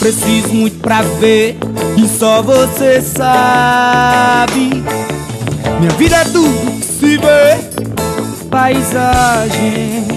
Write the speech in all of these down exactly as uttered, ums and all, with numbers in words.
preciso muito pra ver, e só você sabe. Minha vida é tudo que se vê, paisagem.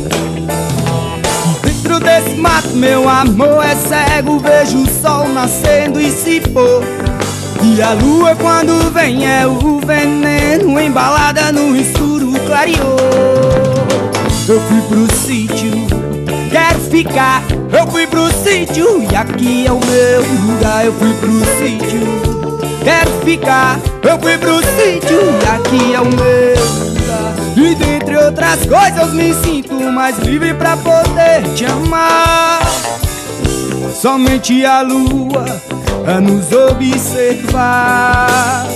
Dentro desse mato meu amor é cego, vejo o sol nascendo e se pôr, e a lua quando vem é o veneno, embalada no escuro clareou. Eu fui pro sítio, quero ficar. Eu fui pro sítio e aqui é o meu lugar. Eu fui pro sítio, quero ficar. Eu fui pro sítio e aqui é o meu lugar. E dentre outras coisas me sinto mais livre pra poder te amar. Somente a lua a nos observar,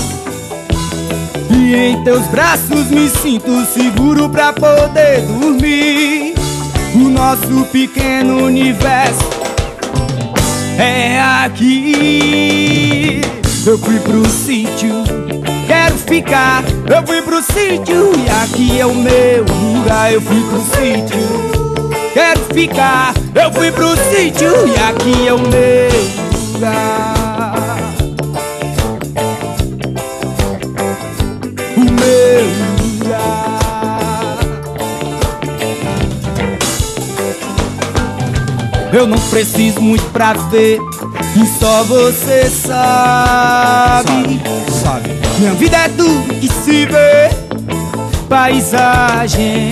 e em teus braços me sinto seguro pra poder dormir. O nosso pequeno universo é aqui. Eu fui pro sítio, quero ficar. Eu fui pro sítio e aqui é o meu lugar. Eu fui pro sítio, quero ficar. Eu fui pro sítio e aqui é o meu lugar. O meu lugar. Eu não preciso muito pra ver, e só você sabe. Sabe, sabe. Minha vida é tudo que se vê, paisagem.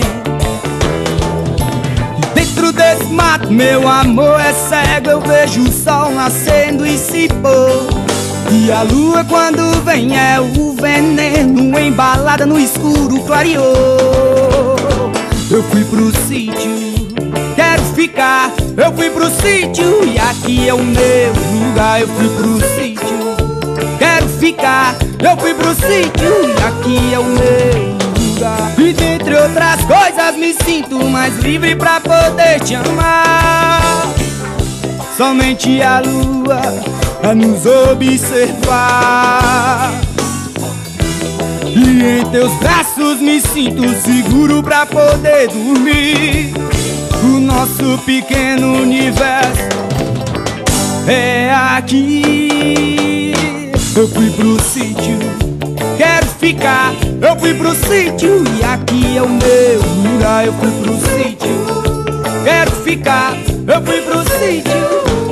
E dentro desse mato meu amor é cego, eu vejo o sol nascendo e se pôr, e a lua quando vem é o veneno, embalada no escuro clareou. Eu fui pro sítio, quero ficar. Eu fui pro sítio e aqui é o meu lugar. Eu fui pro sítio, quero ficar. Eu fui pro sítio e aqui é o meu lugar. E dentre outras coisas me sinto mais livre pra poder te amar. Somente a lua a nos observar, e em teus braços me sinto seguro pra poder dormir. O nosso pequeno universo é aqui. Eu fui pro sítio, quero ficar. Eu fui pro sítio e aqui é o meu lugar. Eu fui pro sítio, quero ficar. Eu fui pro sítio.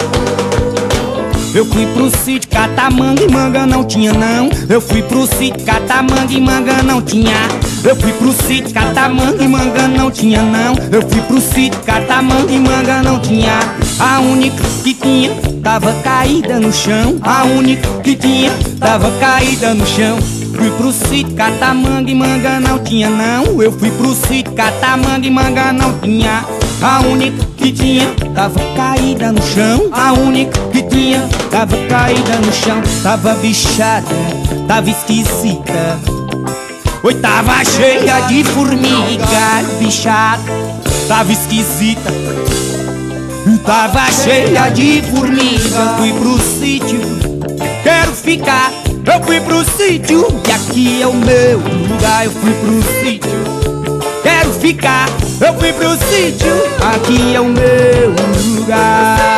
Eu fui pro sítio catar manga e manga não tinha não. Eu fui pro sítio catar manga e manga não tinha. Eu fui pro sítio catar manga e manga não tinha não. Eu fui pro sítio catar manga e manga não tinha. A única que tinha tava caída no chão. A única que tinha tava caída no chão. Fui pro sítio catar manga e manga não tinha não. Eu fui pro sítio catar manga e manga não tinha. A única que tinha tava caída no chão. A única que tinha tava caída no chão. Tava bichada, tava esquisita. Oi, tava cheia de formiga, bichada, tava esquisita. Tava cheia de formiga. Fui pro sítio, quero ficar. Eu fui pro sítio e aqui é o meu lugar. Eu fui pro sítio, quero ficar. Eu fui pro sítio, aqui é o meu lugar.